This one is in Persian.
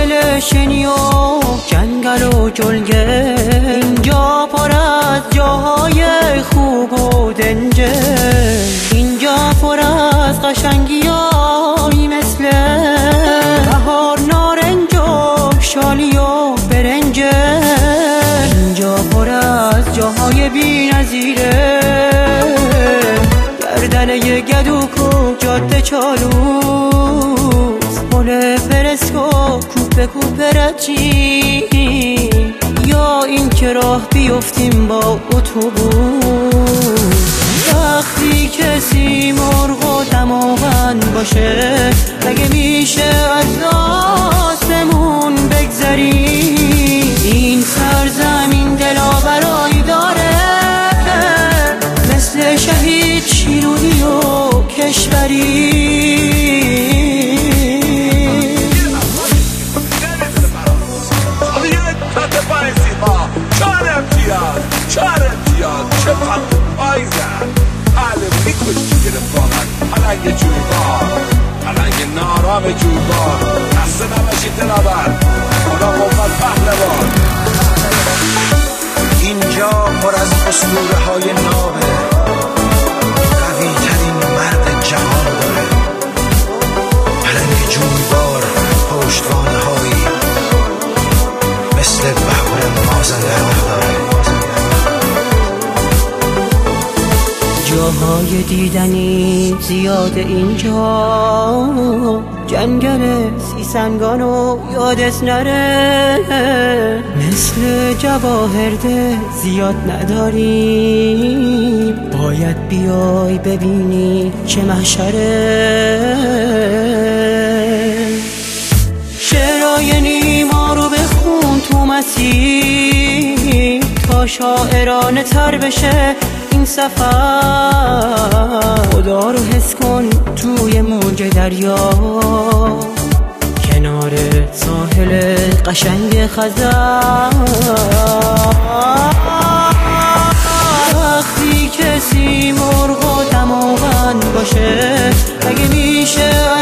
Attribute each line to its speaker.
Speaker 1: ساحل شنی و جنگل و جلگه، اینجا پر از جاهای خوب و دنجه، اینجا پر از قشنگیایی مثل بهار، نارنج و شالی و برنجه، اینجا پر از جاهای بی نظیره، گردنه گدوک و جاده چالوس، پل فرسکو کوپه کوپه رچی، یا این که راه بیفتیم با اتوبوس. وقتی کسی مرغ و دماغن باشه، اگه میشه از آسمون بگذری، این سرزمین دلاورایی داره مثل شهید شیرونی و کشوری.
Speaker 2: چقدر پایزن حالا میکشی گرفتاقن پلنگ جوبار، پلنگ نارام جوبار، دست نباشی دلابر، خدا قوت پهلوان. اینجا پر از اسطوره های نابه، قوی ترین مرد جهان داره، پلنگ جوبار پشتوانه هایی مثل بهار مازندران داره.
Speaker 1: جاهای دیدنی زیاد اینجا، جنگل سیسنگان و یادت نره، مثل جواهرده زیاد نداریم، باید بیای ببینی چه محشره. شعرهای نیما رو بخون تو مسیر، تا شاعرانه تر بشه این سفر، خدا رو حس کن توی موج دریا، کنار ساحل قشنگ خزر. وقتی کسی مرغ و دماغن باشه، اگه میشه